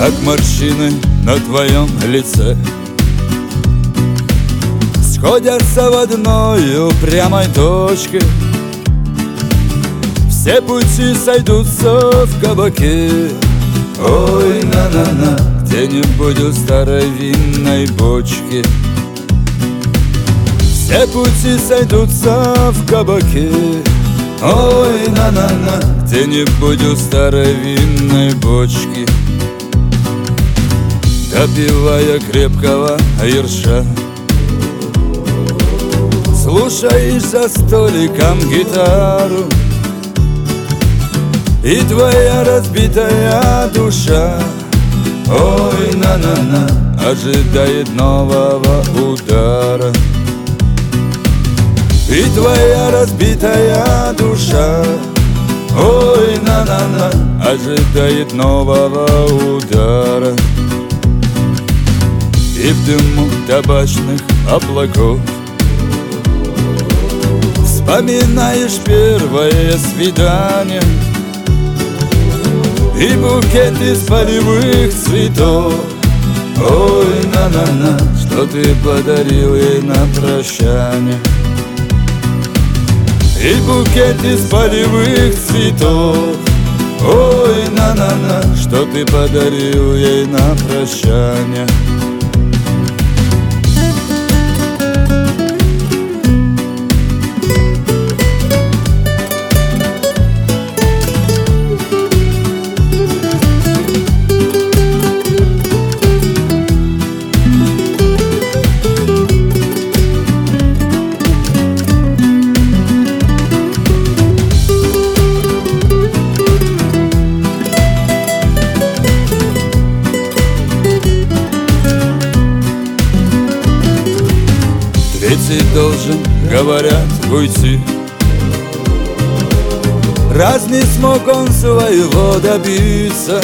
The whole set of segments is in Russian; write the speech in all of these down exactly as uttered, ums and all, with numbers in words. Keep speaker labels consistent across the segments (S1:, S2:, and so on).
S1: как морщины на твоем лице сходятся в одной упрямой точке. Все пути сойдутся в кабаке. Ой, на-на-на, где-нибудь у старой винной бочки. Все пути сойдутся в кабаке. Ой, на-на-на, где-нибудь у старой винной бочки. Допивая крепкого ерша, слушаешь за столиком гитару, и твоя разбитая душа, ой, на-на-на, ожидает нового удара. И твоя разбитая душа, ой, на-на-на, ожидает нового удара. И в дыму табачных облаков вспоминаешь первое свидание и букет из полевых цветов. Ой, на-на-на, что ты подарил ей на прощание. И букет из полевых цветов. Ой, на-на-на, что ты подарил ей на прощание. Третий должен, говорят, уйти. Раз не смог он своего добиться,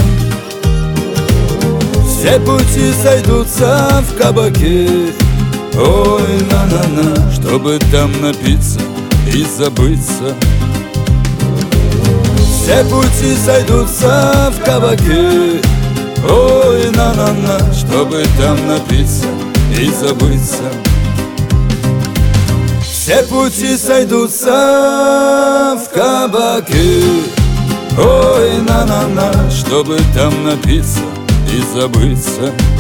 S1: все пути сойдутся в кабаке. Ой, на-на-на, чтобы там напиться и забыться. Все пути сойдутся в кабаке. Ой, на-на-на, чтобы там напиться и забыться. Все пути сойдутся в кабаке. Ой, на-на-на, чтобы там напиться и забыться.